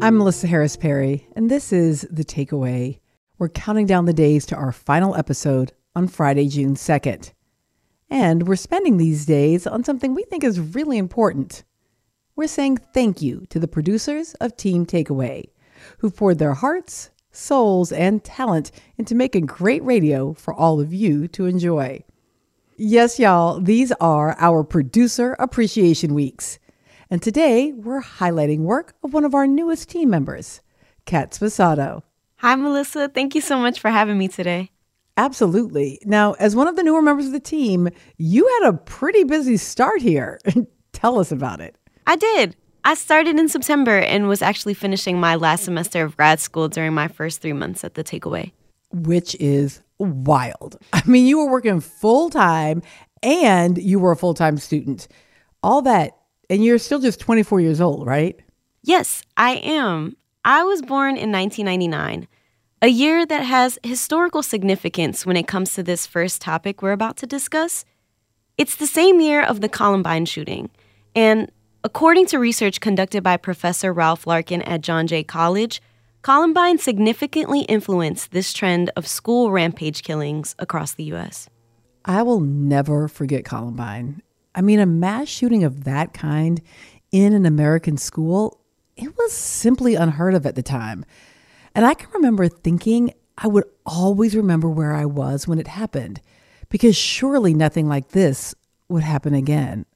I'm Melissa Harris Perry, and this is The Takeaway. We're counting down the days to our final episode on Friday, June 2nd. And we're spending these days on something we think is really important. We're saying thank you to the producers of Team Takeaway, who poured their hearts, souls, and talent into making great radio for all of you to enjoy. Yes, y'all, these are our Producer Appreciation Weeks. And today, we're highlighting work of one of our newest team members, Kat Sposato. Hi, Melissa. Thank you so much for having me today. Absolutely. Now, as one of the newer members of the team, you had a pretty busy start here. Tell us about it. I did. I started in September and was actually finishing my last semester of grad school during my first 3 months at the Takeaway. Which is wild. I mean, you were working full-time and you were a full-time student. All that. And you're still just 24 years old, right? Yes, I am. I was born in 1999, a year that has historical significance when it comes to this first topic we're about to discuss. It's the same year of the Columbine shooting. And according to research conducted by Professor Ralph Larkin at John Jay College, Columbine significantly influenced this trend of school rampage killings across the U.S. I will never forget Columbine. I mean, a mass shooting of that kind in an American school, it was simply unheard of at the time. And I can remember thinking I would always remember where I was when it happened, because surely nothing like this would happen again.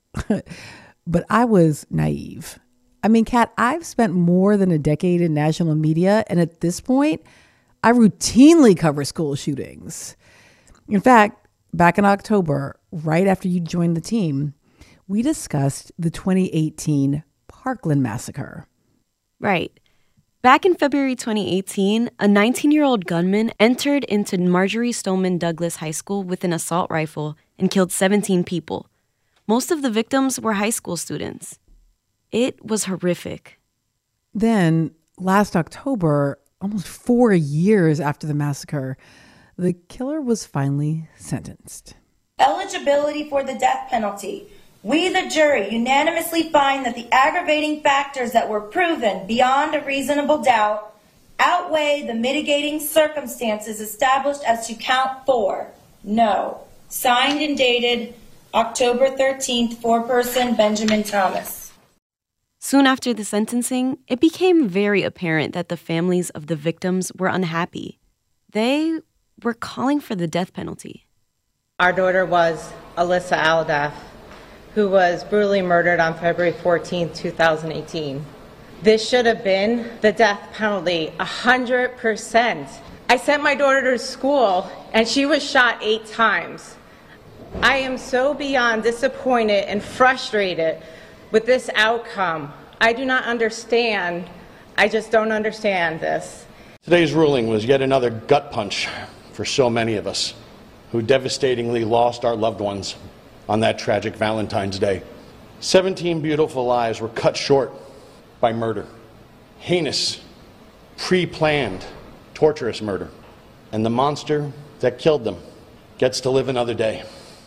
But I was naive. I mean, Kat, I've spent more than a decade in national media, and at this point, I routinely cover school shootings. In fact, back in October, right after you joined the team, we discussed the 2018 Parkland massacre. Right. Back in February 2018, a 19-year-old gunman entered into Marjory Stoneman Douglas High School with an assault rifle and killed 17 people. Most of the victims were high school students. It was horrific. Then, last October, almost 4 years after the massacre, the killer was finally sentenced. Eligibility for the death penalty. We, the jury, unanimously find that the aggravating factors that were proven beyond a reasonable doubt outweigh the mitigating circumstances established as to count 4. No. Signed and dated October 13th, foreperson Benjamin Thomas. Soon after the sentencing, it became very apparent that the families of the victims were unhappy. They were calling for the death penalty. Our daughter was Alyssa Aldaff, who was brutally murdered on February 14, 2018. This should have been the death penalty, 100%. I sent my daughter to school, and she was shot 8 times. I am so beyond disappointed and frustrated with this outcome. I do not understand. I just don't understand this. Today's ruling was yet another gut punch for so many of us who devastatingly lost our loved ones on that tragic Valentine's Day. 17 beautiful lives were cut short by murder. Heinous, pre-planned, torturous murder. And the monster that killed them gets to live another day.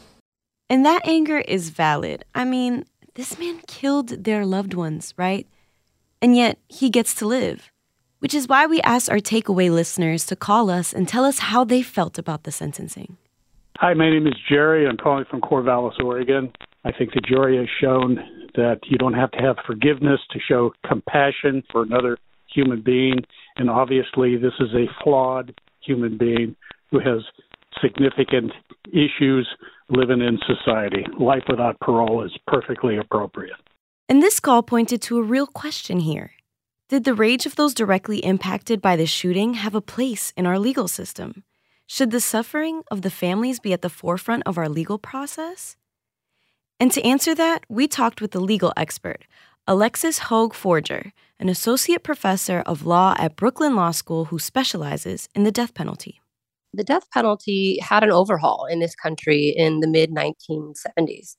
And that anger is valid. I mean, this man killed their loved ones, right? And yet he gets to live. Which is why we asked our Takeaway listeners to call us and tell us how they felt about the sentencing. Hi, my name is Jerry. I'm calling from Corvallis, Oregon. I think the jury has shown that you don't have to have forgiveness to show compassion for another human being. And obviously, this is a flawed human being who has significant issues living in society. Life without parole is perfectly appropriate. And this call pointed to a real question here. Did the rage of those directly impacted by the shooting have a place in our legal system? Should the suffering of the families be at the forefront of our legal process? And to answer that, we talked with the legal expert, Alexis Hoag Forger, an associate professor of law at Brooklyn Law School who specializes in the death penalty. The death penalty had an overhaul in this country in the mid-1970s.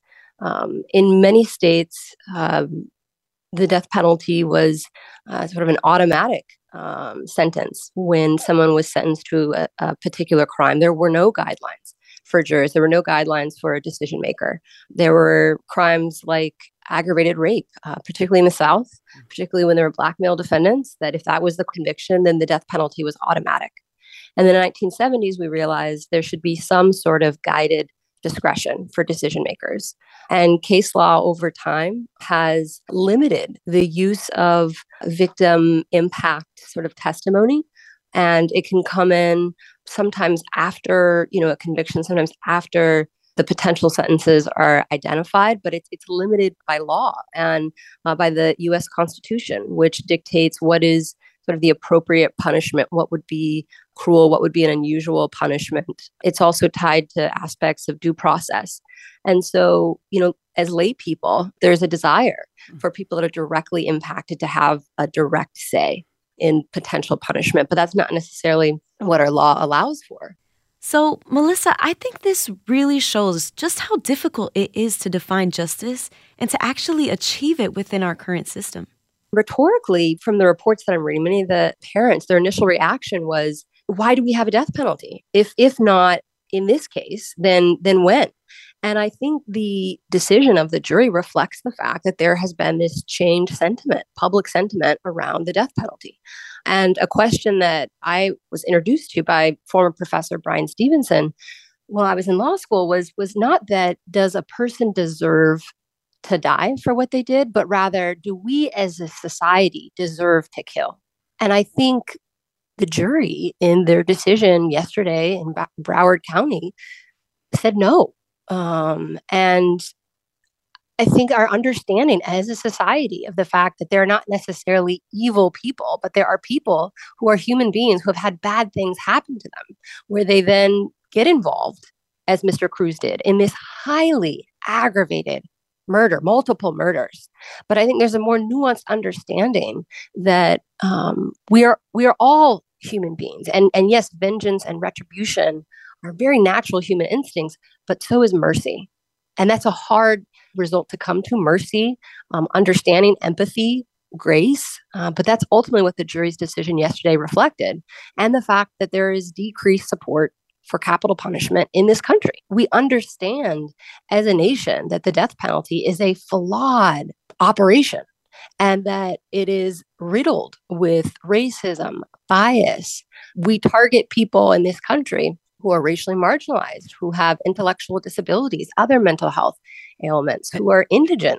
In many states, the death penalty was sort of an automatic sentence when someone was sentenced to a particular crime. There were no guidelines for jurors. There were no guidelines for a decision maker. There were crimes like aggravated rape, particularly in the South, particularly when there were Black male defendants, that if that was the conviction, then the death penalty was automatic. And in the 1970s, we realized there should be some sort of guided discretion for decision makers. And case law over time has limited the use of victim impact sort of testimony. And it can come in sometimes after, a conviction, sometimes after the potential sentences are identified, but it's limited by law and by the U.S. Constitution, which dictates what is sort of the appropriate punishment, what would be cruel, what would be an unusual punishment. It's also tied to aspects of due process. And so, as lay people, there's a desire for people that are directly impacted to have a direct say in potential punishment, but that's not necessarily what our law allows for. So, Melissa, I think this really shows just how difficult it is to define justice and to actually achieve it within our current system. Rhetorically, from the reports that I'm reading, many of the parents, their initial reaction was, why do we have a death penalty? If not in this case, then when? And I think the decision of the jury reflects the fact that there has been this changed sentiment, public sentiment around the death penalty. And a question that I was introduced to by former Professor Brian Stevenson while I was in law school was not that does a person deserve to die for what they did, but rather, do we as a society deserve to kill? And I think the jury in their decision yesterday in Broward County said no. And I think our understanding as a society of the fact that they're not necessarily evil people, but there are people who are human beings who have had bad things happen to them, where they then get involved, as Mr. Cruz did, in this highly aggravated murder, multiple murders. But I think there's a more nuanced understanding that we are all human beings. And yes, vengeance and retribution are very natural human instincts, but so is mercy. And that's a hard result to come to, mercy, understanding, empathy, grace. But that's ultimately what the jury's decision yesterday reflected. And the fact that there is decreased support for capital punishment in this country. We understand as a nation that the death penalty is a flawed operation and that it is riddled with racism, bias. We target people in this country who are racially marginalized, who have intellectual disabilities, other mental health ailments, who are indigent.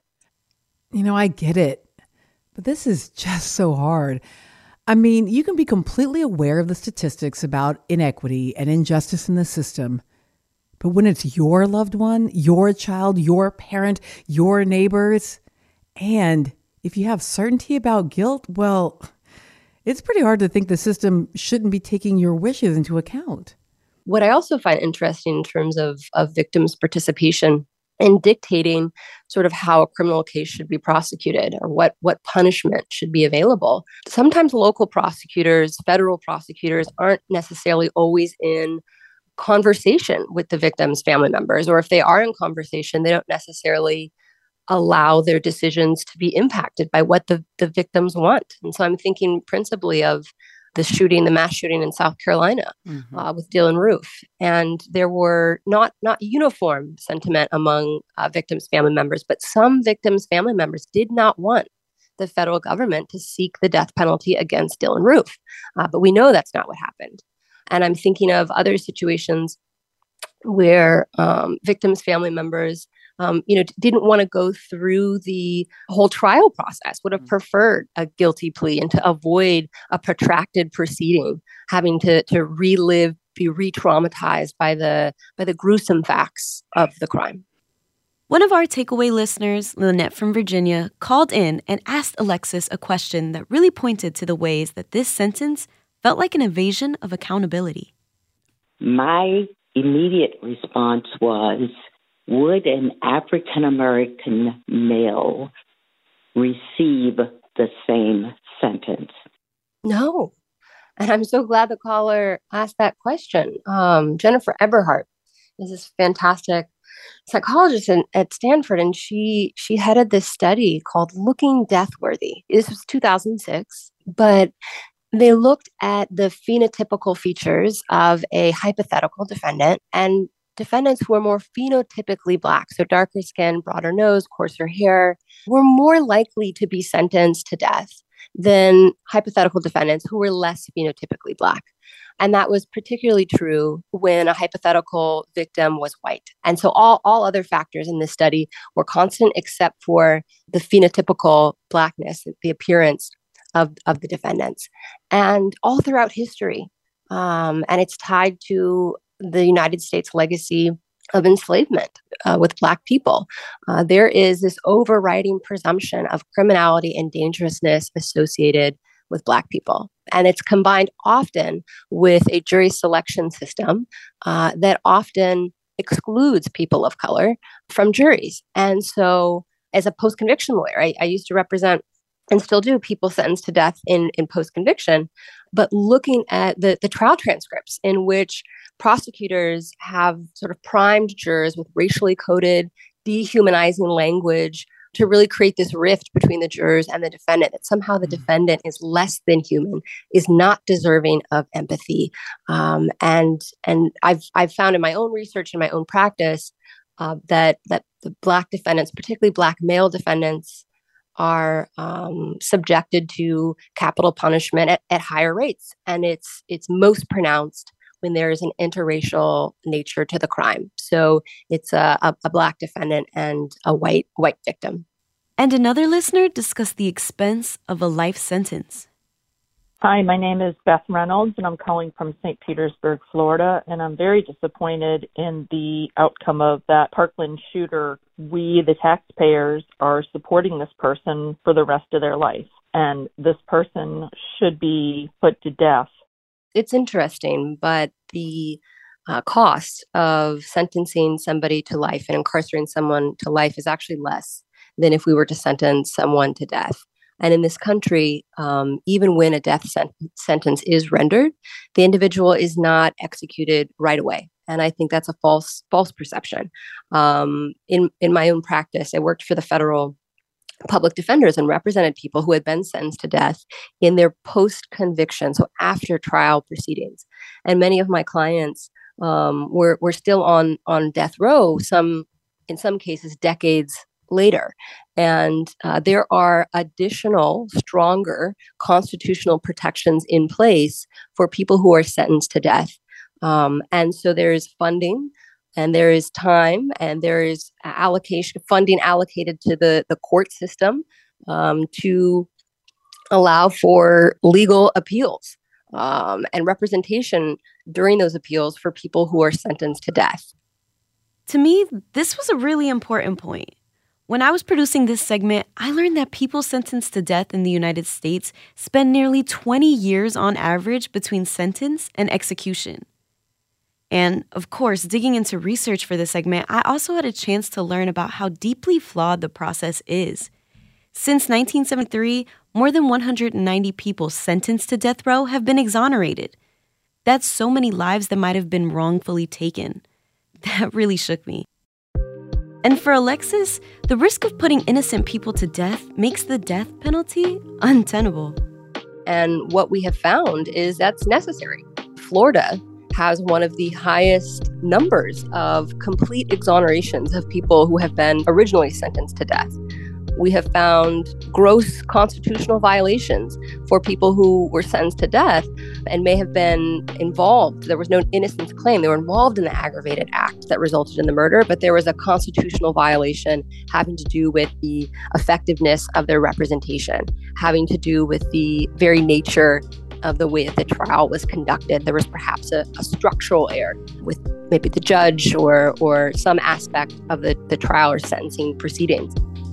I get it, but this is just so hard. I mean, you can be completely aware of the statistics about inequity and injustice in the system, but when it's your loved one, your child, your parent, your neighbors, and if you have certainty about guilt, well, it's pretty hard to think the system shouldn't be taking your wishes into account. What I also find interesting in terms of victims' participation in dictating sort of how a criminal case should be prosecuted or what punishment should be available. Sometimes local prosecutors, federal prosecutors aren't necessarily always in conversation with the victim's family members, or if they are in conversation, they don't necessarily allow their decisions to be impacted by what the victims want. And so I'm thinking principally of the mass shooting in South Carolina with Dylann Roof. And there were not uniform sentiment among victims' family members, but some victims' family members did not want the federal government to seek the death penalty against Dylann Roof. But we know that's not what happened. And I'm thinking of other situations where victims' family members didn't want to go through the whole trial process, would have preferred a guilty plea and to avoid a protracted proceeding, having to relive, be re-traumatized by the gruesome facts of the crime. One of our takeaway listeners, Lynette from Virginia, called in and asked Alexis a question that really pointed to the ways that this sentence felt like an evasion of accountability. My immediate response was, would an African-American male receive the same sentence? No. And I'm so glad the caller asked that question. Jennifer Eberhardt is this fantastic psychologist at Stanford, and she headed this study called Looking Deathworthy. This was 2006, but they looked at the phenotypical features of a hypothetical defendant and defendants who were more phenotypically Black, so darker skin, broader nose, coarser hair, were more likely to be sentenced to death than hypothetical defendants who were less phenotypically Black. And that was particularly true when a hypothetical victim was white. And so all other factors in this study were constant except for the phenotypical Blackness, the appearance of the defendants. And all throughout history, and it's tied to the United States legacy of enslavement with Black people. There is this overriding presumption of criminality and dangerousness associated with Black people. And it's combined often with a jury selection system that often excludes people of color from juries. And so as a post-conviction lawyer, I used to represent and still do people sentenced to death in post-conviction, but looking at the trial transcripts in which prosecutors have sort of primed jurors with racially coded, dehumanizing language to really create this rift between the jurors and the defendant, that somehow the defendant is less than human, is not deserving of empathy. And I've found in my own research, in my own practice, that the Black defendants, particularly Black male defendants, are subjected to capital punishment at higher rates. And it's most pronounced when there is an interracial nature to the crime. So it's a Black defendant and a white victim. And another listener discussed the expense of a life sentence. Hi, my name is Beth Reynolds, and I'm calling from St. Petersburg, Florida, and I'm very disappointed in the outcome of that Parkland shooter. We, the taxpayers, are supporting this person for the rest of their life, and this person should be put to death. It's interesting, but the cost of sentencing somebody to life and incarcerating someone to life is actually less than if we were to sentence someone to death. And in this country, even when a death sentence is rendered, the individual is not executed right away. And I think that's a false perception. In my own practice, I worked for the federal public defenders and represented people who had been sentenced to death in their post-conviction, so after trial proceedings. And many of my clients were still on death row, in some cases decades later. And there are additional, stronger constitutional protections in place for people who are sentenced to death. And so there is funding, and there is time, and there is funding allocated to the court system to allow for legal appeals and representation during those appeals for people who are sentenced to death. To me, this was a really important point. When I was producing this segment, I learned that people sentenced to death in the United States spend nearly 20 years on average between sentence and execution. And of course, digging into research for this segment, I also had a chance to learn about how deeply flawed the process is. Since 1973, more than 190 people sentenced to death row have been exonerated. That's so many lives that might have been wrongfully taken. That really shook me. And for Alexis, the risk of putting innocent people to death makes the death penalty untenable. And what we have found is that's necessary. Florida has one of the highest numbers of complete exonerations of people who have been originally sentenced to death. We have found gross constitutional violations for people who were sentenced to death and may have been involved. There was no innocence claim. They were involved in the aggravated act that resulted in the murder, but there was a constitutional violation having to do with the effectiveness of their representation, having to do with the very nature of the way that the trial was conducted. There was perhaps a structural error with maybe the judge or some aspect of the trial or sentencing proceedings.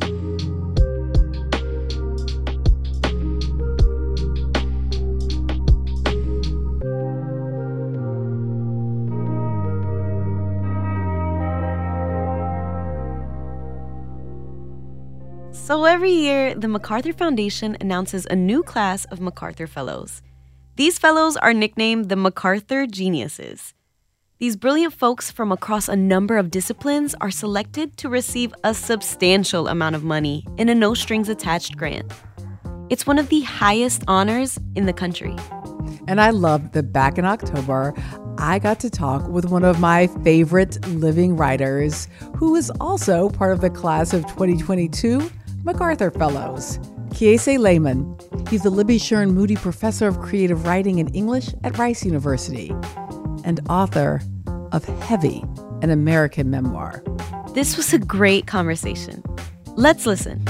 So every year, the MacArthur Foundation announces a new class of MacArthur Fellows. These fellows are nicknamed the MacArthur Geniuses. These brilliant folks from across a number of disciplines are selected to receive a substantial amount of money in a no-strings-attached grant. It's one of the highest honors in the country. And I love that back in October, I got to talk with one of my favorite living writers, who is also part of the class of 2022 MacArthur Fellows, Kiese Laymon. He's the Libby Sherman Moody Professor of Creative Writing and English at Rice University and author of Heavy, an American memoir. This was a great conversation. Let's listen.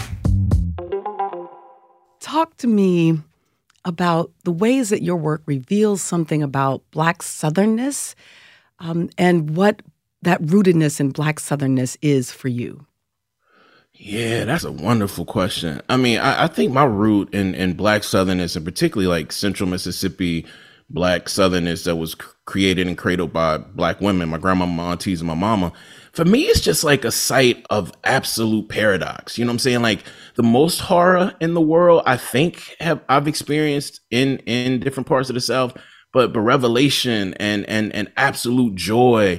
Talk to me about the ways that your work reveals something about Black Southernness, and what that rootedness in Black Southernness is for you. Yeah, that's a wonderful question. I mean, I think my root in Black Southernness, and particularly like Central Mississippi Black Southernness that was created and cradled by Black women, my grandma, my aunties, and my mama, for me, it's just like a site of absolute paradox. You know what I'm saying? Like the most horror in the world, I think I've experienced in different parts of the South, but revelation and absolute joy,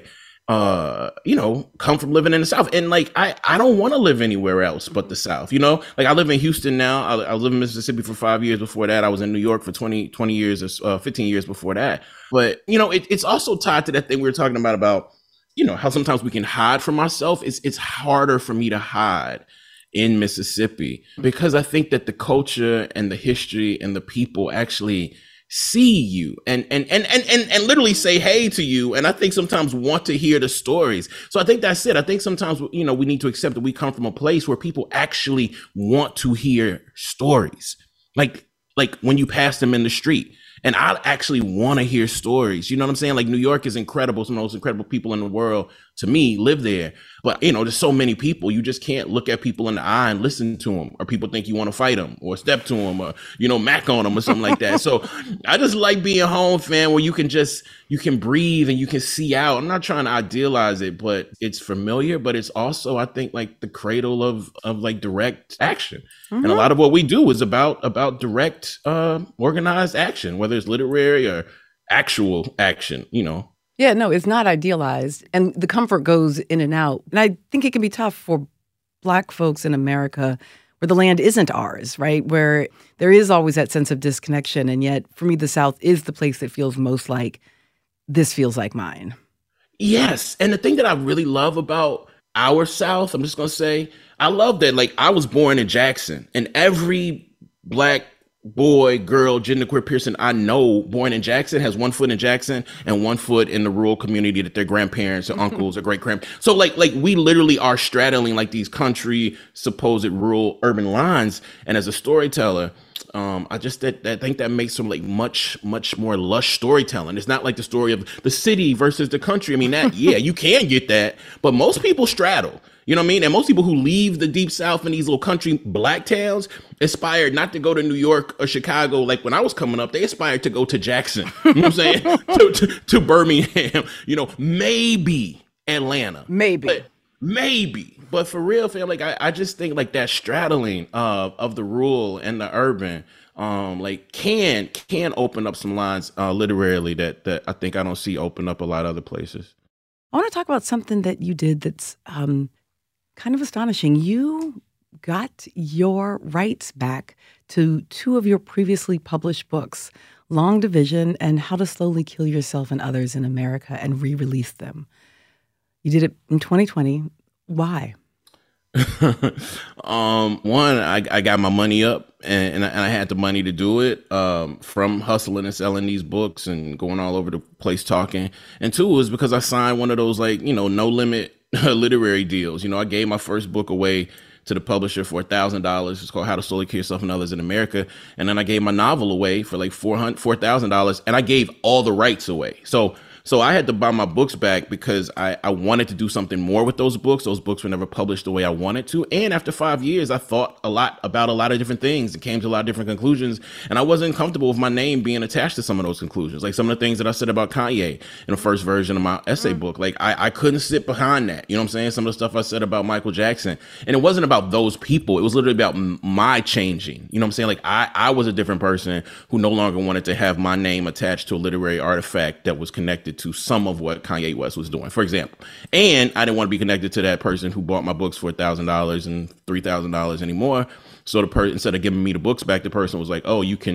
come from living in the South. And like, I don't want to live anywhere else but the South, like I live in Houston now. I lived in Mississippi for 5 years before that. I was in New York for 20 years, 15 years before that. But, it's also tied to that thing we were talking about, how sometimes we can hide from ourselves. It's harder for me to hide in Mississippi because I think that the culture and the history and the people actually see you and literally say hey to you, and I think sometimes want to hear the stories. So I think that's it. I think sometimes we need to accept that we come from a place where people actually want to hear stories, like when you pass them in the street. And I actually want to hear stories. You know what I'm saying? Like New York is incredible. Some of the most incredible people in the world, to me, live there. But, there's so many people. You just can't look at people in the eye and listen to them, or people think you want to fight them or step to them or, mac on them or something like that. So I just like being home, fam, where you can breathe and you can see out. I'm not trying to idealize it, but it's familiar, but it's also, I think, like the cradle of like direct action. Mm-hmm. And a lot of what we do is about direct, organized action, whether it's literary or actual action, Yeah, no, it's not idealized. And the comfort goes in and out. And I think it can be tough for Black folks in America where the land isn't ours, right? Where there is always that sense of disconnection. And yet, for me, the South is the place that feels most like, this feels like mine. Yes. And the thing that I really love about our South, I'm just going to say, I love that, like, I was born in Jackson, and every Black boy, girl, genderqueer person I know born in Jackson has 1 foot in Jackson and 1 foot in the rural community that their grandparents or uncles or great-grandparents. So like we literally are straddling like these country, supposed rural, urban lines. And as a storyteller, I just think that makes some like much more lush storytelling. It's not like the story of the city versus the country. I mean, that, yeah, you can get that, but most people straddle. You know what I mean? And most people who leave the deep South in these little country Black towns aspire not to go to New York or Chicago. Like when I was coming up, they aspired to go to Jackson, you know what I'm saying? to Birmingham, maybe Atlanta. Maybe. But for real, fam, like I just think like that straddling of the rural and the urban like can open up some lines literarily that I think I don't see open up a lot of other places. I want to talk about something that you did that's kind of astonishing. You got your rights back to 2 of your previously published books, Long Division and How to Slowly Kill Yourself and Others in America, and re-released them. You did it in 2020. Why? One, I got my money up and I had the money to do it, from hustling and selling these books and going all over the place talking. And 2 was because I signed one of those like, no limit literary deals. I gave my first book away to the publisher for $1,000. It's called How to Slowly Kill Yourself and Others in America. And then I gave my novel away for like $4,000, and I gave all the rights away. So I had to buy my books back because I wanted to do something more with those books. Those books were never published the way I wanted to. And after 5 years, I thought a lot about a lot of different things and came to a lot of different conclusions. And I wasn't comfortable with my name being attached to some of those conclusions. Like some of the things that I said about Kanye in the first version of my essay book. Like I couldn't sit behind that. You know what I'm saying? Some of the stuff I said about Michael Jackson. And it wasn't about those people. It was literally about my changing. You know what I'm saying? Like I was a different person who no longer wanted to have my name attached to a literary artifact that was connected to some of what Kanye West was doing, for example. And I didn't want to be connected to that person who bought my books for $1,000 and $3,000 anymore. So instead of giving me the books back, the person was like, oh, you can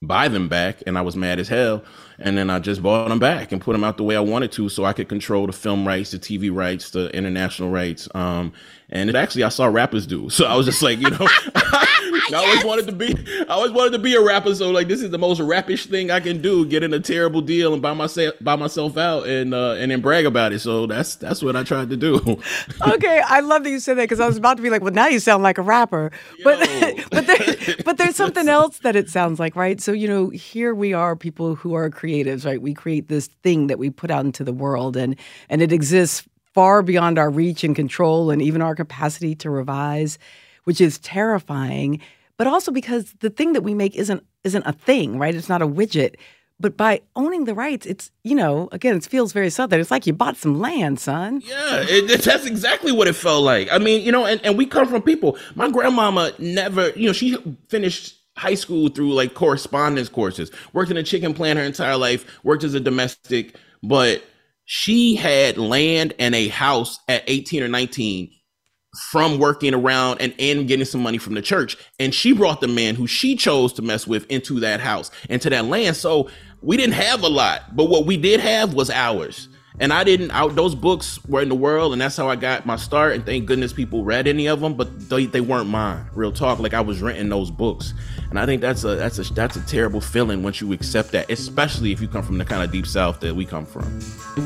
buy them back, and I was mad as hell. And then I just bought them back and put them out the way I wanted to, so I could control the film rights, the TV rights, the international rights. And it actually, I saw rappers do. So I was just like, I always wanted to be a rapper. So like, this is the most rappish thing I can do: get in a terrible deal and buy myself out and then brag about it. So that's what I tried to do. Okay, I love that you said that, because I was about to be like, well, now you sound like a rapper. But there's something else that it sounds like, right? So here we are, people who are creatives, right? We create this thing that we put out into the world, and it exists far beyond our reach and control and even our capacity to revise, which is terrifying. But also because the thing that we make isn't a thing, right? It's not a widget. But by owning the rights, it's, again, it feels very Southern. It's like you bought some land, son. Yeah, that's exactly what it felt like. I mean, and we come from people. My grandmama never, she finished high school through like correspondence courses, worked in a chicken plant her entire life, worked as a domestic, but she had land and a house at 18 or 19 from working around and getting some money from the church. And she brought the man who she chose to mess with into that house, into that land. So we didn't have a lot, but what we did have was ours. And those books were in the world, and that's how I got my start. And thank goodness people read any of them, but they weren't mine. Real talk. Like, I was renting those books. And I think that's a terrible feeling once you accept that, especially if you come from the kind of deep South that we come from.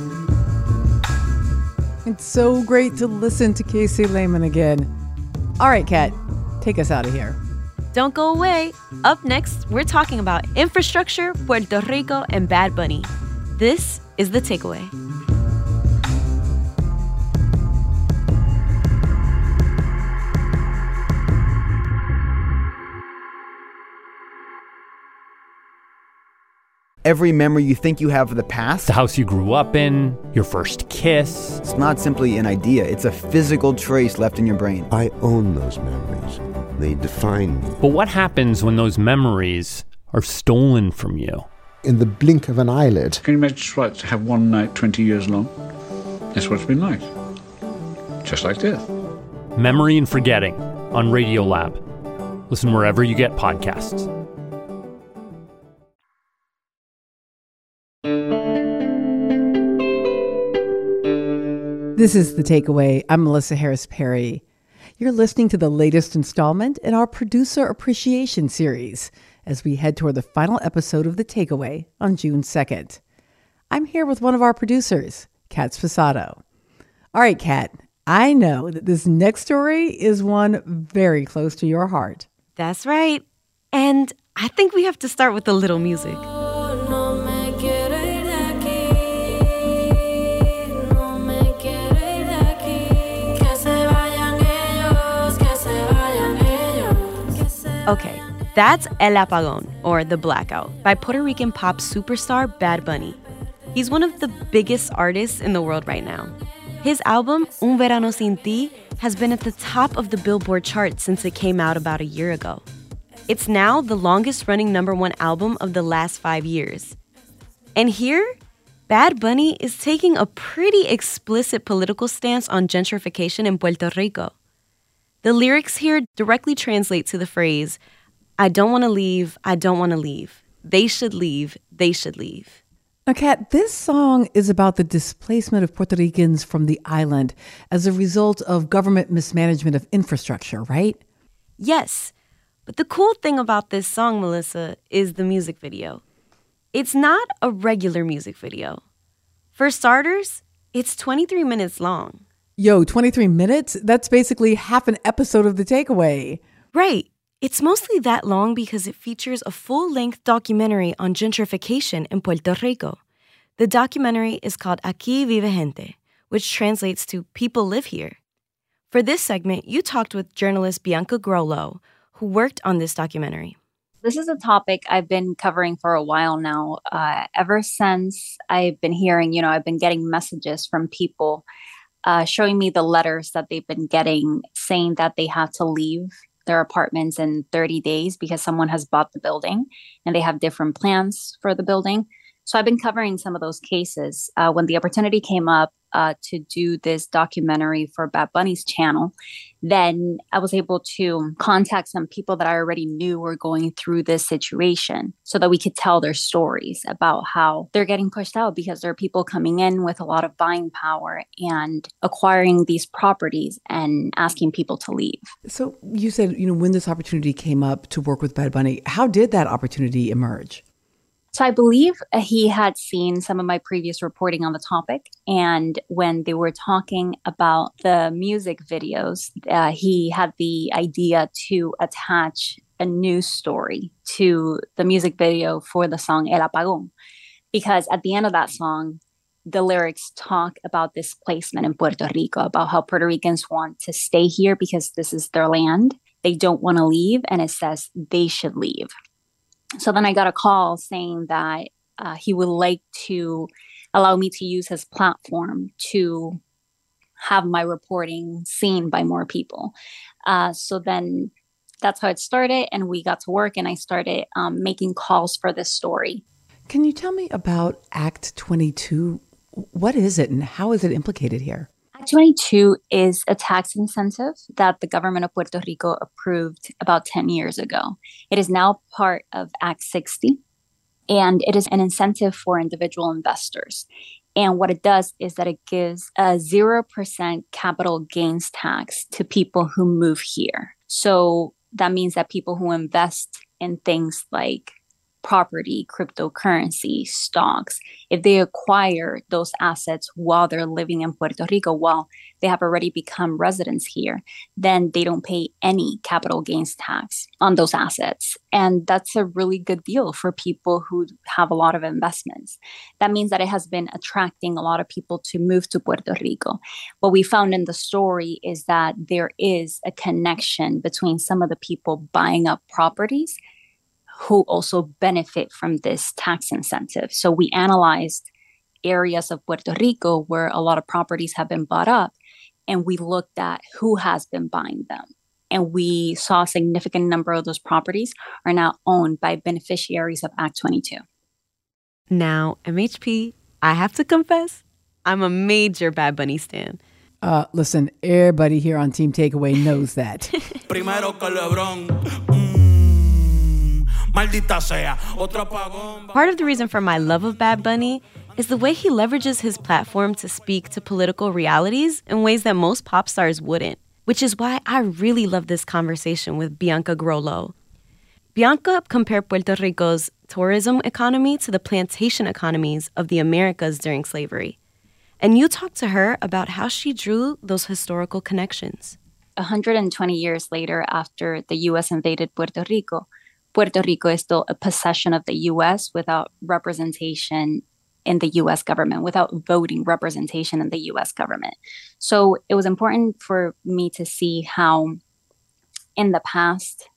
It's so great to listen to Casey Lehman again. All right, Kat, take us out of here. Don't go away. Up next, we're talking about infrastructure, Puerto Rico, and Bad Bunny. This is The Takeaway. Every memory you think you have of the past. The house you grew up in, your first kiss. It's not simply an idea, it's a physical trace left in your brain. I own those memories. They define me. But what happens when those memories are stolen from you? In the blink of an eyelid. Can you imagine what to have one night 20 years long? That's what it's been like. Just like death. Memory and Forgetting on Radiolab. Listen wherever you get podcasts. This is The Takeaway. I'm Melissa Harris Perry. You're listening to the latest installment in our Producer Appreciation Series as we head toward the final episode of The Takeaway on June 2nd. I'm here with one of our producers, Kat Sposato. All right, Kat, I know that this next story is one very close to your heart. That's right. And I think we have to start with a little music. Okay, that's El Apagón, or The Blackout, by Puerto Rican pop superstar Bad Bunny. He's one of the biggest artists in the world right now. His album, Un Verano Sin Ti, has been at the top of the Billboard chart since it came out about a year ago. It's now the longest-running #1 album of the last 5 years. And here, Bad Bunny is taking a pretty explicit political stance on gentrification in Puerto Rico. The lyrics here directly translate to the phrase, I don't want to leave, I don't want to leave. They should leave, they should leave. Now, Kat, this song is about the displacement of Puerto Ricans from the island as a result of government mismanagement of infrastructure, right? Yes, but the cool thing about this song, Melissa, is the music video. It's not a regular music video. For starters, it's 23 minutes long. Yo, 23 minutes? That's basically half an episode of The Takeaway. Right. It's mostly that long because it features a full-length documentary on gentrification in Puerto Rico. The documentary is called Aquí Vive Gente, which translates to People Live Here. For this segment, you talked with journalist Bianca Grollo, who worked on this documentary. This is a topic I've been covering for a while now. Ever since I've been hearing, I've been getting messages from people showing me the letters that they've been getting saying that they have to leave their apartments in 30 days because someone has bought the building and they have different plans for the building. So I've been covering some of those cases. When the opportunity came up to do this documentary for Bad Bunny's channel, then I was able to contact some people that I already knew were going through this situation so that we could tell their stories about how they're getting pushed out because there are people coming in with a lot of buying power and acquiring these properties and asking people to leave. So you said, when this opportunity came up to work with Bad Bunny, how did that opportunity emerge? So I believe he had seen some of my previous reporting on the topic. And when they were talking about the music videos, he had the idea to attach a news story to the music video for the song El Apagón. Because at the end of that song, the lyrics talk about displacement in Puerto Rico, about how Puerto Ricans want to stay here because this is their land. They don't want to leave. And it says they should leave. So then I got a call saying that he would like to allow me to use his platform to have my reporting seen by more people. So then that's how it started, and we got to work, and I started making calls for this story. Can you tell me about Act 22? What is it, and how is it implicated here? Act 22 is a tax incentive that the government of Puerto Rico approved about 10 years ago. It is now part of Act 60, and it is an incentive for individual investors. And what it does is that it gives a 0% capital gains tax to people who move here. So that means that people who invest in things like property, cryptocurrency, stocks, if they acquire those assets while they're living in Puerto Rico, while they have already become residents here, then they don't pay any capital gains tax on those assets. And that's a really good deal for people who have a lot of investments. That means that it has been attracting a lot of people to move to Puerto Rico. What we found in the story is that there is a connection between some of the people buying up properties who also benefit from this tax incentive. So we analyzed areas of Puerto Rico where a lot of properties have been bought up, and we looked at who has been buying them. And we saw a significant number of those properties are now owned by beneficiaries of Act 22. Now, MHP, I have to confess, I'm a major Bad Bunny stan. Listen, everybody here on Team Takeaway knows that. Part of the reason for my love of Bad Bunny is the way he leverages his platform to speak to political realities in ways that most pop stars wouldn't, which is why I really love this conversation with Bianca Grollo. Bianca compared Puerto Rico's tourism economy to the plantation economies of the Americas during slavery. And you talked to her about how she drew those historical connections. 120 years later, after the U.S. invaded Puerto Rico is still a possession of the U.S. without representation in the U.S. government, without voting representation in the U.S. government. So it was important for me to see how in the past,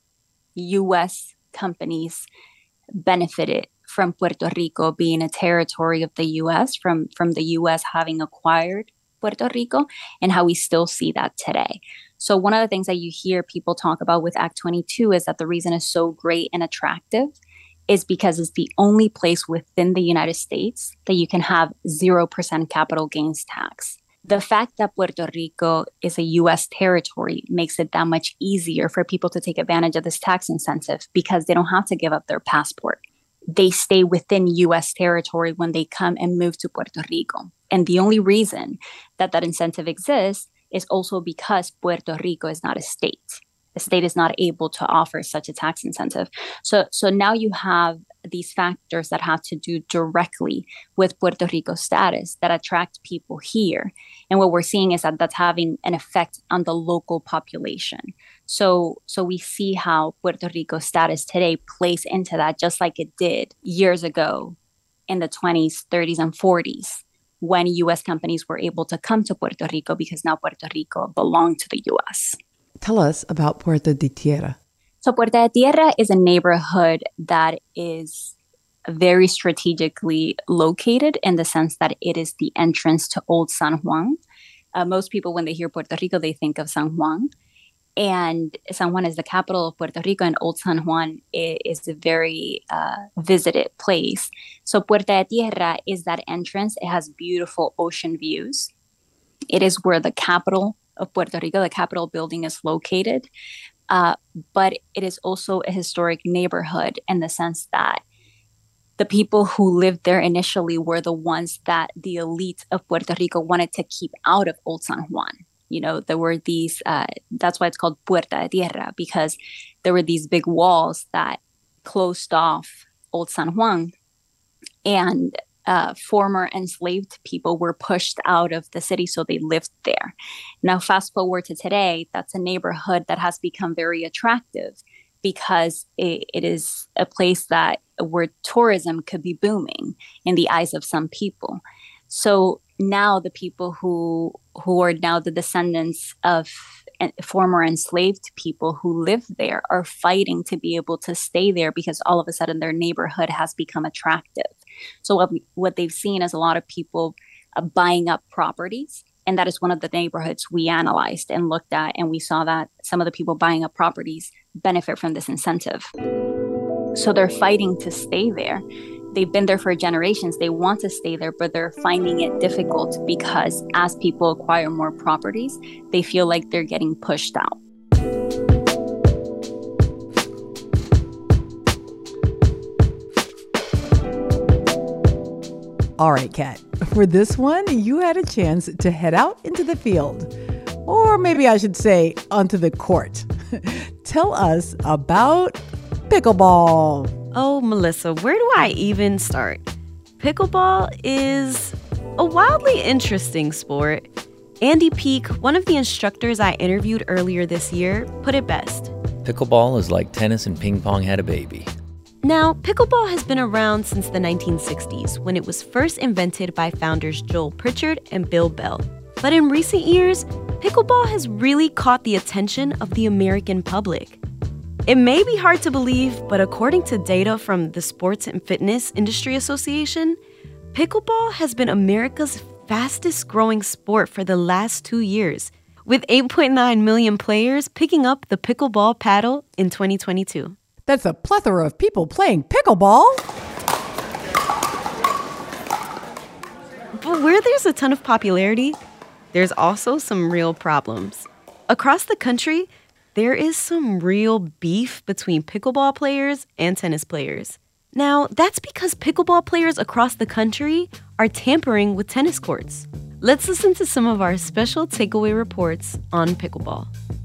U.S. companies benefited from Puerto Rico being a territory of the U.S., from the U.S. having acquired Puerto Rico, and how we still see that today. So one of the things that you hear people talk about with Act 22 is that the reason it's so great and attractive is because it's the only place within the United States that you can have 0% capital gains tax. The fact that Puerto Rico is a U.S. territory makes it that much easier for people to take advantage of this tax incentive because they don't have to give up their passport. They stay within U.S. territory when they come and move to Puerto Rico. And the only reason that that incentive exists is also because Puerto Rico is not a state. The state is not able to offer such a tax incentive. So now you have these factors that have to do directly with Puerto Rico's status that attract people here. And what we're seeing is that that's having an effect on the local population. So we see how Puerto Rico's status today plays into that, just like it did years ago in the 20s, 30s, and 40s, when U.S. companies were able to come to Puerto Rico because now Puerto Rico belonged to the U.S. Tell us about Puerta de Tierra. So Puerta de Tierra is a neighborhood that is very strategically located in the sense that it is the entrance to Old San Juan. Most people, when they hear Puerto Rico, they think of San Juan. And San Juan is the capital of Puerto Rico, and Old San Juan is a very visited place. So Puerta de Tierra is that entrance. It has beautiful ocean views. It is where the capital of Puerto Rico, the Capitol building, is located. But it is also a historic neighborhood in the sense that the people who lived there initially were the ones that the elite of Puerto Rico wanted to keep out of Old San Juan. You know, there were these, that's why it's called Puerta de Tierra, because there were these big walls that closed off Old San Juan. And former enslaved people were pushed out of the city, so they lived there. Now, fast forward to today, that's a neighborhood that has become very attractive because it is a place where tourism could be booming in the eyes of some people. So now the people who are now the descendants of former enslaved people who live there are fighting to be able to stay there because all of a sudden their neighborhood has become attractive. So what they've seen is a lot of people buying up properties. And that is one of the neighborhoods we analyzed and looked at. And we saw that some of the people buying up properties benefit from this incentive. So they're fighting to stay there. They've been there for generations. They want to stay there, but they're finding it difficult because as people acquire more properties, they feel like they're getting pushed out. All right, Kat, for this one, you had a chance to head out into the field, or maybe I should say onto the court. Tell us about pickleball. Oh, Melissa, where do I even start? Pickleball is a wildly interesting sport. Andy Peak, one of the instructors I interviewed earlier this year, put it best. Pickleball is like tennis and ping pong had a baby. Now, pickleball has been around since the 1960s when it was first invented by founders Joel Pritchard and Bill Bell. But in recent years, pickleball has really caught the attention of the American public. It may be hard to believe, but according to data from the Sports and Fitness Industry Association, pickleball has been America's fastest growing sport for the last 2 years, with 8.9 million players picking up the pickleball paddle in 2022. That's a plethora of people playing pickleball. But where there's a ton of popularity, there's also some real problems. Across the country, there is some real beef between pickleball players and tennis players. Now, that's because pickleball players across the country are tampering with tennis courts. Let's listen to some of our special takeaway reports on pickleball.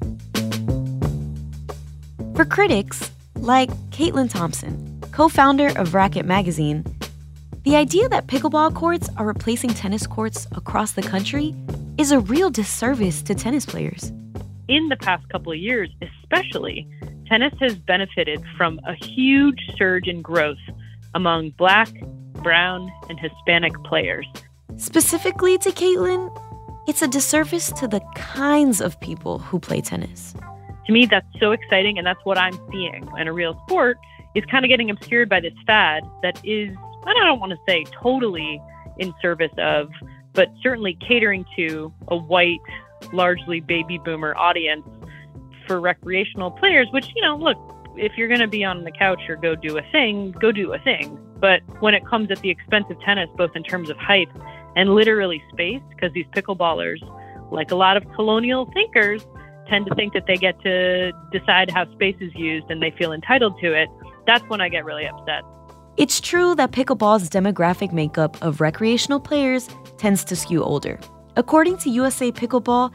For critics, like Caitlin Thompson, co-founder of Racket Magazine, the idea that pickleball courts are replacing tennis courts across the country is a real disservice to tennis players. In the past couple of years, especially, tennis has benefited from a huge surge in growth among Black, Brown, and Hispanic players. Specifically to Caitlin, it's a disservice to the kinds of people who play tennis. To me, that's so exciting, and that's what I'm seeing. And a real sport is kind of getting obscured by this fad that is, I don't want to say totally in service of, but certainly catering to a white, largely baby boomer audience for recreational players, which, look, if you're going to be on the couch or go do a thing, go do a thing. But when it comes at the expense of tennis, both in terms of hype and literally space, because these pickleballers, like a lot of colonial thinkers, tend to think that they get to decide how space is used and they feel entitled to it, that's when I get really upset. It's true that pickleball's demographic makeup of recreational players tends to skew older. According to USA Pickleball,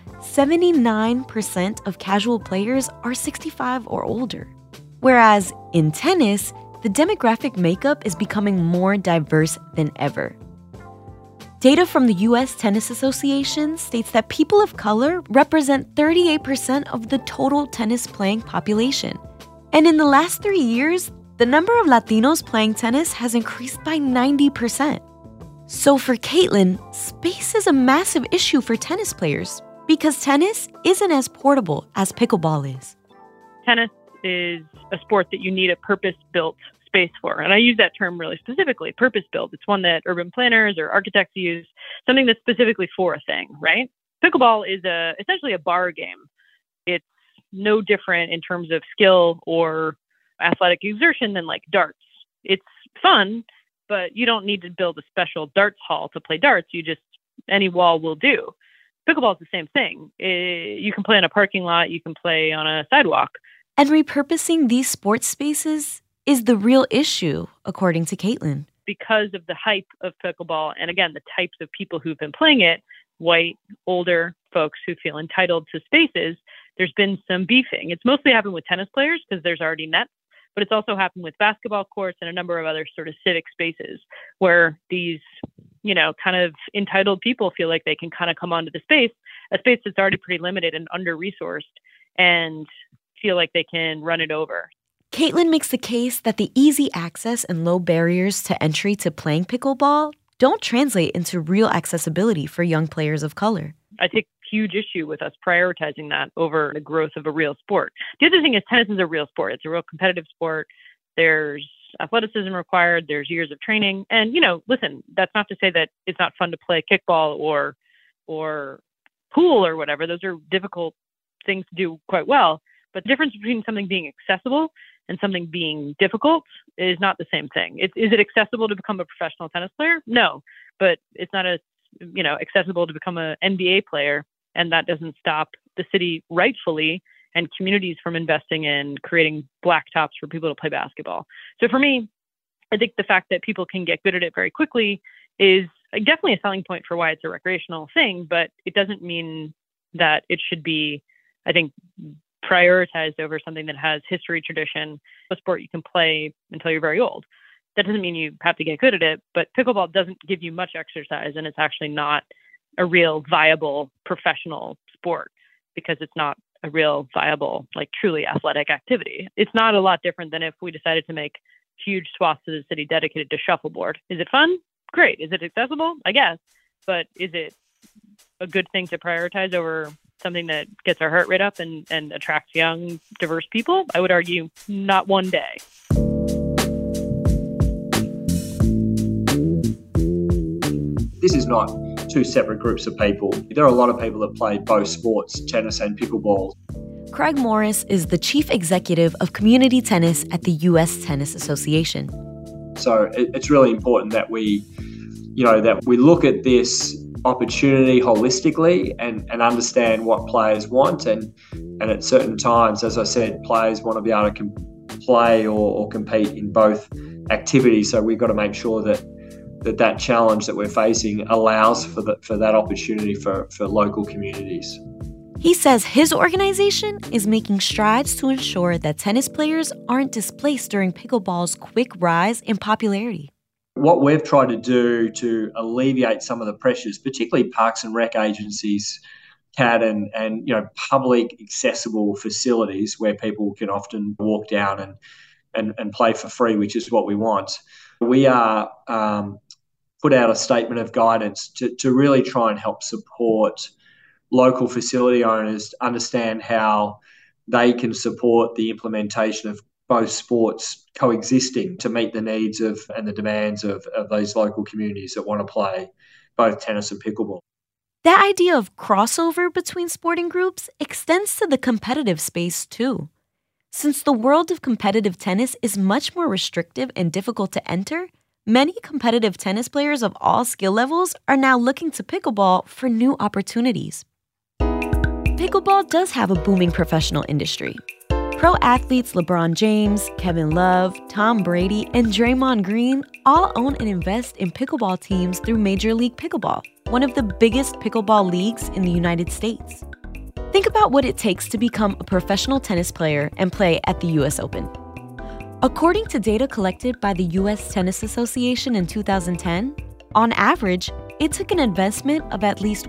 79% of casual players are 65 or older. Whereas in tennis, the demographic makeup is becoming more diverse than ever. Data from the U.S. Tennis Association states that people of color represent 38% of the total tennis playing population. And in the last 3 years, the number of Latinos playing tennis has increased by 90%. So for Caitlin, space is a massive issue for tennis players because tennis isn't as portable as pickleball is. Tennis is a sport that you need a purpose-built space for. And I use that term really specifically, purpose-built. It's one that urban planners or architects use, something that's specifically for a thing, right? Pickleball is essentially a bar game. It's no different in terms of skill or athletic exertion than like darts. It's fun, but you don't need to build a special darts hall to play darts. Any wall will do. Pickleball is the same thing. You can play on a parking lot, you can play on a sidewalk. And repurposing these sports spaces is the real issue, according to Caitlin. Because of the hype of pickleball, and again, the types of people who've been playing it, white, older folks who feel entitled to spaces, there's been some beefing. It's mostly happened with tennis players because there's already nets, but it's also happened with basketball courts and a number of other sort of civic spaces where these, kind of entitled people feel like they can kind of come onto the space, a space that's already pretty limited and under-resourced, and feel like they can run it over. Caitlin makes the case that the easy access and low barriers to entry to playing pickleball don't translate into real accessibility for young players of color. I take huge issue with us prioritizing that over the growth of a real sport. The other thing is tennis is a real sport. It's a real competitive sport. There's athleticism required. There's years of training. And, listen, that's not to say that it's not fun to play kickball or pool or whatever. Those are difficult things to do quite well. But the difference between something being accessible and something being difficult is not the same thing. Is it accessible to become a professional tennis player? No, but it's not accessible to become an NBA player. And that doesn't stop the city rightfully and communities from investing in creating blacktops for people to play basketball. So for me, I think the fact that people can get good at it very quickly is definitely a selling point for why it's a recreational thing, but it doesn't mean that it should be, I think, prioritized over something that has history, tradition, a sport you can play until you're very old. That doesn't mean you have to get good at it, but pickleball doesn't give you much exercise, and it's actually not a real viable professional sport because it's not a real viable, truly athletic activity. It's not a lot different than if we decided to make huge swaths of the city dedicated to shuffleboard. Is it fun? Great. Is it accessible? I guess. But is it a good thing to prioritize over something that gets our heart rate up and attracts young, diverse people? I would argue not one day. This is not two separate groups of people. There are a lot of people that play both sports, tennis and pickleball. Craig Morris is the chief executive of community tennis at the U.S. Tennis Association. So it's really important that we look at this opportunity holistically and understand what players want. And at certain times, as I said, players want to be able to play or compete in both activities. So we've got to make sure that challenge that we're facing allows for that opportunity for local communities. He says his organization is making strides to ensure that tennis players aren't displaced during pickleball's quick rise in popularity. What we've tried to do to alleviate some of the pressures, particularly parks and rec agencies, CAD and public accessible facilities where people can often walk down and play for free, which is what we want. We are put out a statement of guidance to really try and help support local facility owners understand how they can support the implementation of both sports coexisting to meet the needs of and the demands of those local communities that want to play both tennis and pickleball. That idea of crossover between sporting groups extends to the competitive space too. Since the world of competitive tennis is much more restrictive and difficult to enter, many competitive tennis players of all skill levels are now looking to pickleball for new opportunities. Pickleball does have a booming professional industry. Pro athletes LeBron James, Kevin Love, Tom Brady, and Draymond Green all own and invest in pickleball teams through Major League Pickleball, one of the biggest pickleball leagues in the United States. Think about what it takes to become a professional tennis player and play at the U.S. Open. According to data collected by the U.S. Tennis Association in 2010, on average, it took an investment of at least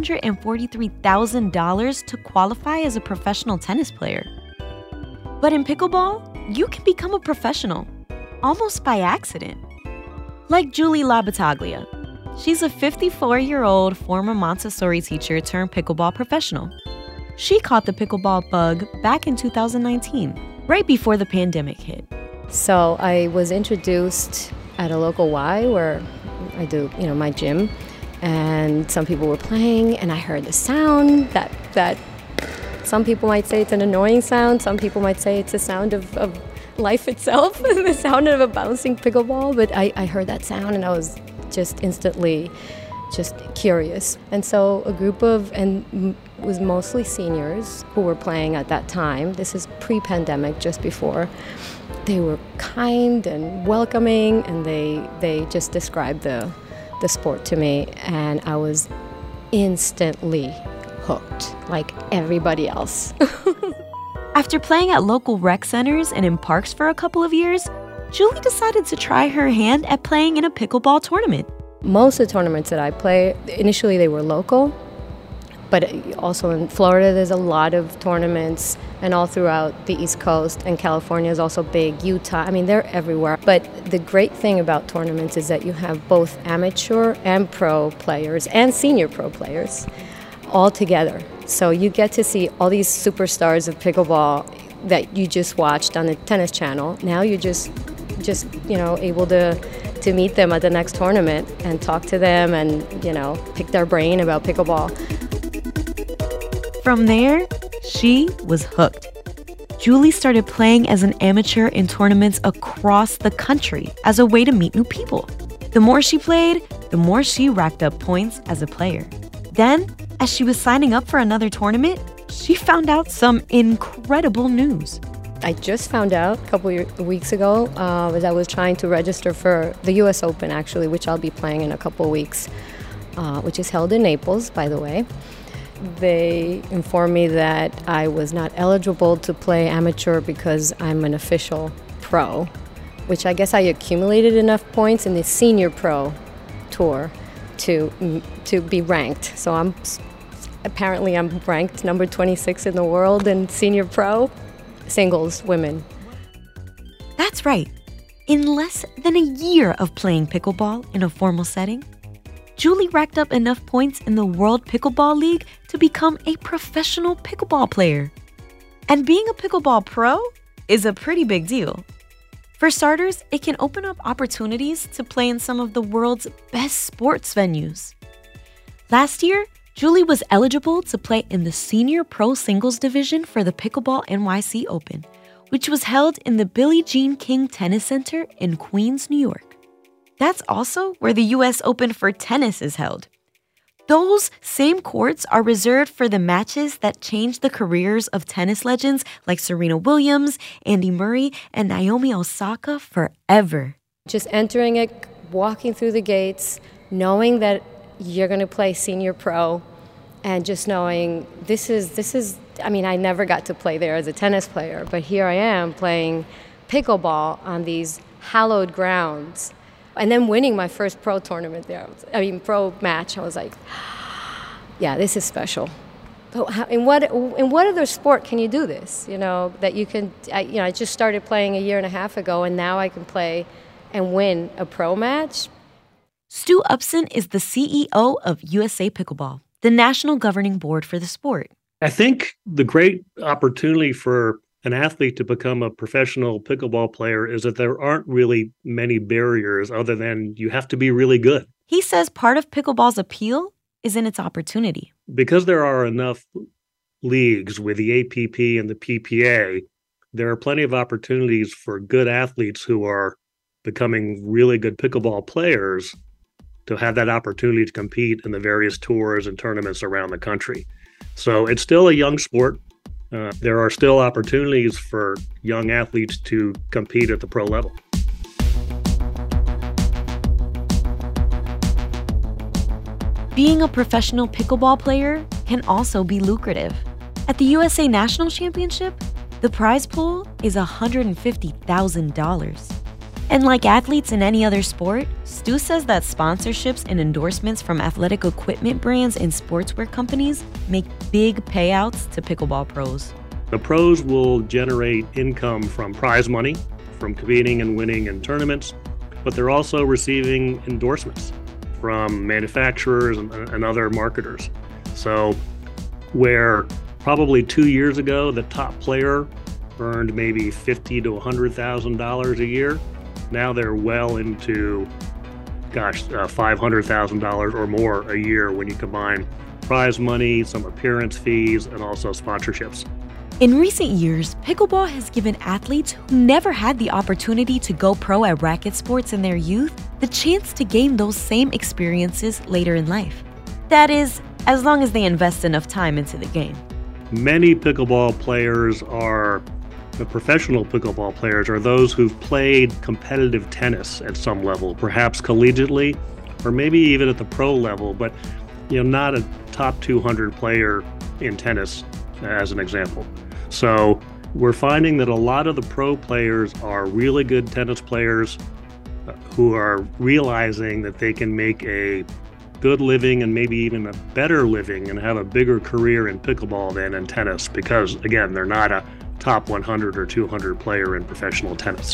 $143,000 to qualify as a professional tennis player. But in pickleball, you can become a professional, almost by accident. Like Julie LaBattaglia. She's a 54-year-old former Montessori teacher turned pickleball professional. She caught the pickleball bug back in 2019, right before the pandemic hit. So I was introduced at a local Y where I do, my gym, and some people were playing, and I heard the sound that some people might say it's an annoying sound, some people might say it's a sound of life itself, the sound of a bouncing pickleball, but I heard that sound and I was just instantly just curious. And so a group of, and was mostly seniors who were playing at that time. This is pre-pandemic, just before. They were kind and welcoming, and they just described the sport to me, and I was instantly hooked, like everybody else. After playing at local rec centers and in parks for a couple of years, Julie decided to try her hand at playing in a pickleball tournament. Most of the tournaments that I play, initially they were local, but also in Florida there's a lot of tournaments, and all throughout the East Coast, and California is also big, Utah, I mean they're everywhere. But the great thing about tournaments is that you have both amateur and pro players and senior pro players all together. So you get to see all these superstars of pickleball that you just watched on the Tennis Channel. Now you're just able to meet them at the next tournament and talk to them and, pick their brain about pickleball. From there, she was hooked. Julie started playing as an amateur in tournaments across the country as a way to meet new people. The more she played, the more she racked up points as a player. Then, as she was signing up for another tournament, she found out some incredible news. I just found out a couple of weeks ago as I was trying to register for the U.S. Open, actually, which I'll be playing in a couple of weeks, which is held in Naples, by the way. They informed me that I was not eligible to play amateur because I'm an official pro, which I guess I accumulated enough points in the senior pro tour to be ranked. So I'm ranked number 26 in the world in senior pro singles women. That's right. In less than a year of playing pickleball in a formal setting, Julie racked up enough points in the World Pickleball League to become a professional pickleball player. And being a pickleball pro is a pretty big deal. For starters, it can open up opportunities to play in some of the world's best sports venues. Last year, Julie was eligible to play in the Senior Pro Singles Division for the Pickleball NYC Open, which was held in the Billie Jean King Tennis Center in Queens, New York. That's also where the U.S. Open for tennis is held. Those same courts are reserved for the matches that changed the careers of tennis legends like Serena Williams, Andy Murray, and Naomi Osaka forever. Just entering it, walking through the gates, knowing that you're going to play senior pro, and just knowing this is, I mean, I never got to play there as a tennis player, but here I am playing pickleball on these hallowed grounds. And then winning my first pro tournament there, pro match, I was like, yeah, this is special. In what other sport can you do this? That you can, I just started playing a year and a half ago, and now I can play and win a pro match. Stu Upson is the CEO of USA Pickleball, the national governing board for the sport. I think the great opportunity for an athlete to become a professional pickleball player is that there aren't really many barriers other than you have to be really good. He says part of pickleball's appeal is in its opportunity. Because there are enough leagues with the APP and the PPA, there are plenty of opportunities for good athletes who are becoming really good pickleball players to have that opportunity to compete in the various tours and tournaments around the country. So it's still a young sport. There are still opportunities for young athletes to compete at the pro level. Being a professional pickleball player can also be lucrative. At the USA National Championship, the prize pool is $150,000. And like athletes in any other sport, Stu says that sponsorships and endorsements from athletic equipment brands and sportswear companies make big payouts to pickleball pros. The pros will generate income from prize money, from competing and winning in tournaments, but they're also receiving endorsements from manufacturers and other marketers. So where probably 2 years ago, the top player earned maybe $50,000 to $100,000 a year, now they're well into, $500,000 or more a year when you combine prize money, some appearance fees, and also sponsorships. In recent years, pickleball has given athletes who never had the opportunity to go pro at racket sports in their youth the chance to gain those same experiences later in life. That is, as long as they invest enough time into the game. Many pickleball players are, the professional pickleball players are those who've played competitive tennis at some level, perhaps collegiately, or maybe even at the pro level, but not a top 200 player in tennis, as an example. So we're finding that a lot of the pro players are really good tennis players who are realizing that they can make a good living and maybe even a better living and have a bigger career in pickleball than in tennis because, again, they're not a top 100 or 200 player in professional tennis.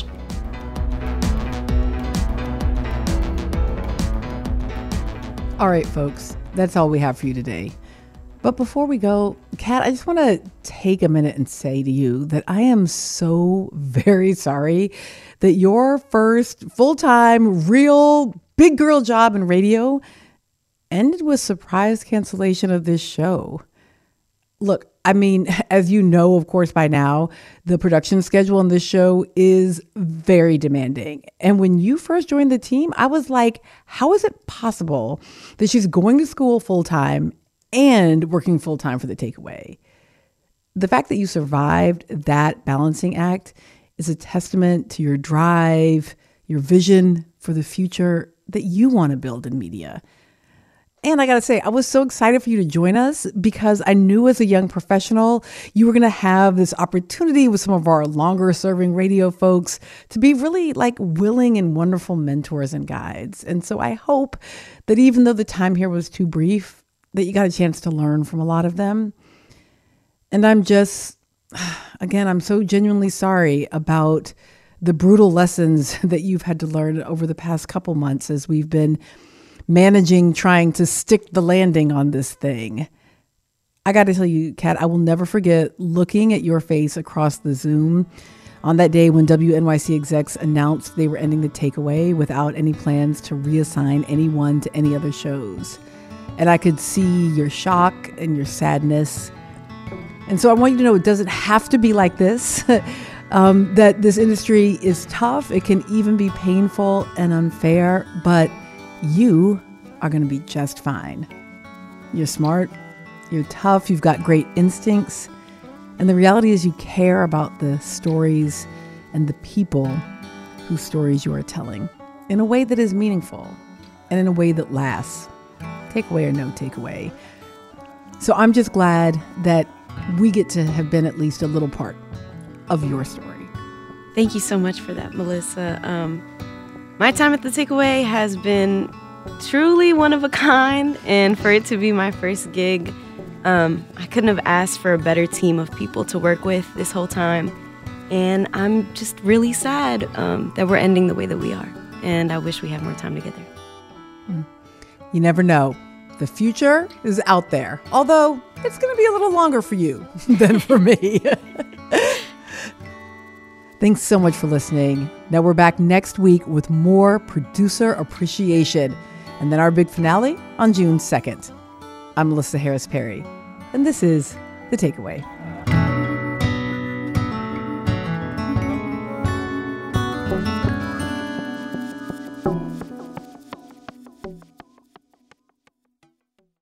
All right, folks, that's all we have for you today. But before we go, Kat, I just want to take a minute and say to you that I am so very sorry that your first full-time, real big girl job in radio ended with surprise cancellation of this show. Look, I mean, as you know, of course, by now, the production schedule on this show is very demanding. And when you first joined the team, I was like, how is it possible that she's going to school full-time and working full-time for The Takeaway? The fact that you survived that balancing act is a testament to your drive, your vision for the future that you want to build in media. And I got to say, I was so excited for you to join us because I knew as a young professional, you were going to have this opportunity with some of our longer serving radio folks to be really like willing and wonderful mentors and guides. And so I hope that even though the time here was too brief, that you got a chance to learn from a lot of them. And I'm just, again, I'm so genuinely sorry about the brutal lessons that you've had to learn over the past couple months as we've been managing, trying to stick the landing on this thing. I got to tell you, Kat, I will never forget looking at your face across the Zoom on that day when WNYC execs announced they were ending The Takeaway without any plans to reassign anyone to any other shows. And I could see your shock and your sadness. And so I want you to know it doesn't have to be like this, that this industry is tough. It can even be painful and unfair, but you are going to be just fine. You're smart, you're tough, you've got great instincts. And the reality is you care about the stories and the people whose stories you are telling in a way that is meaningful and in a way that lasts. Takeaway or no takeaway. So I'm just glad that we get to have been at least a little part of your story. Thank you so much for that, Melissa. My time at The Takeaway has been truly one of a kind, and for it to be my first gig, I couldn't have asked for a better team of people to work with this whole time. And I'm just really sad that we're ending the way that we are, and I wish we had more time together. You never know. The future is out there, although it's going to be a little longer for you than for me. Thanks so much for listening. Now we're back next week with more producer appreciation, and then our big finale on June 2nd. I'm Melissa Harris Perry, and this is The Takeaway.